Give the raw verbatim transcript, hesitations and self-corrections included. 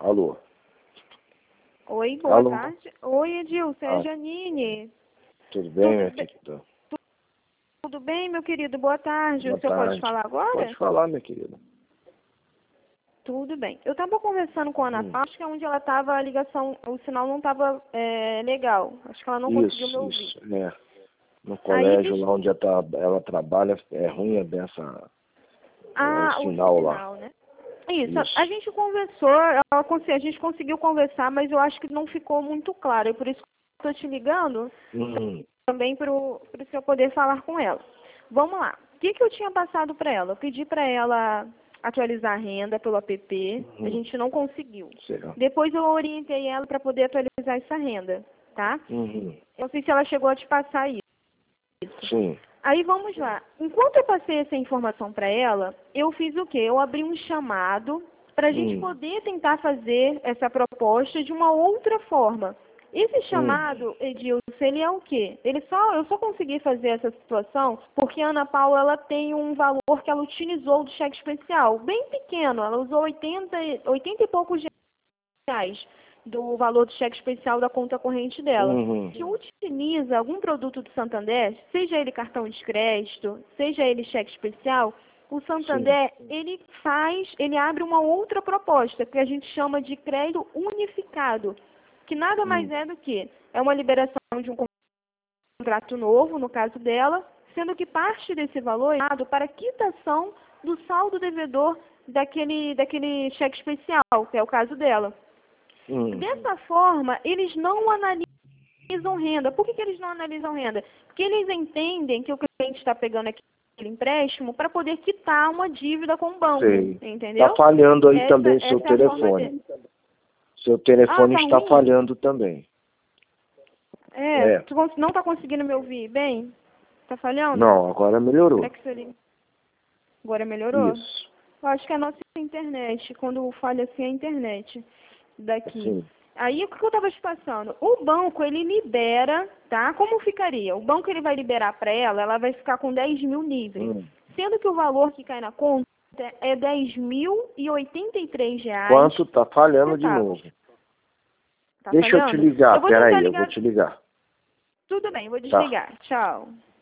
Alô? Oi, boa Alô? tarde. Oi, Edilson, é a Ah. Janine. Tudo bem, minha Tudo bem? querida? Tudo bem, meu querido? Boa tarde. Boa O senhor pode tarde. falar agora? Pode falar, minha querida. Tudo bem. Eu estava conversando com a Ana Hum. Paula, acho que é onde ela estava, a ligação, o sinal não estava legal. Acho que ela não conseguiu me Isso, ouvir. isso, né? No Aí, colégio deixa- lá onde ela, tra- ela trabalha, é ruim é dessa, Ah, o o sinal lá. sinal, né? Isso, Isso. a gente conversou, ela, cons- a gente conseguiu conversar, mas eu acho que não ficou muito claro. E por isso que eu estou te ligando Hum, também para o senhor poder falar com ela. Vamos lá. O que, que eu tinha passado para ela? Eu pedi para ela atualizar a renda pelo app, a Uhum. gente não conseguiu. Certo. Depois eu orientei ela para poder atualizar essa renda, tá? Uhum. Eu não sei se ela chegou a te passar isso. Sim. Aí vamos lá. Enquanto eu passei essa informação para ela, eu fiz o quê? Eu abri um chamado para a gente Hum. poder tentar fazer essa proposta de uma outra forma. Esse Hum. chamado, Edilson, ele é o quê? Ele só, eu só consegui fazer essa situação porque a Ana Paula ela tem um valor que ela utilizou do cheque especial, bem pequeno. Ela usou oitenta, e- oitenta e poucos reais do valor do cheque especial da conta corrente dela. Uhum. Se utiliza algum produto do Santander, seja ele cartão de crédito, seja ele cheque especial, o Santander, ele faz, ele abre uma outra proposta, que a gente chama de crédito unificado, que nada mais Hum. é do que é uma liberação de um contrato novo, no caso dela, sendo que parte desse valor é dado para quitação do saldo devedor daquele, daquele cheque especial, que é o caso dela. Hum. Dessa forma, eles não analisam renda. Por que, que eles não analisam renda? Porque eles entendem que o cliente está pegando aquele empréstimo para poder quitar uma dívida com o banco. Sei. Entendeu? Tá falhando aí Essa, também seu essa é a forma telefone. dele. Seu Ah, telefone tá está ruim? falhando também. É, É. tu cons- não está conseguindo me ouvir bem? Tá falhando? Não, agora melhorou. Será que seria... Agora melhorou? Isso. Eu acho que é a nossa internet, quando falha assim é a internet daqui. Sim. Aí o que eu estava te passando? O banco, ele libera, tá? Como ficaria? O banco, ele vai liberar para ela, ela vai ficar com dez mil livres. Hum. Sendo que o valor que cai na conta é dez mil e oitenta e três reais. Quanto tá falhando de centavos. novo? Tá Deixa eu te falhando? ligar, Eu vou peraí, tentar eu vou ligar. te ligar. Tudo bem, vou Tá. desligar. Tchau.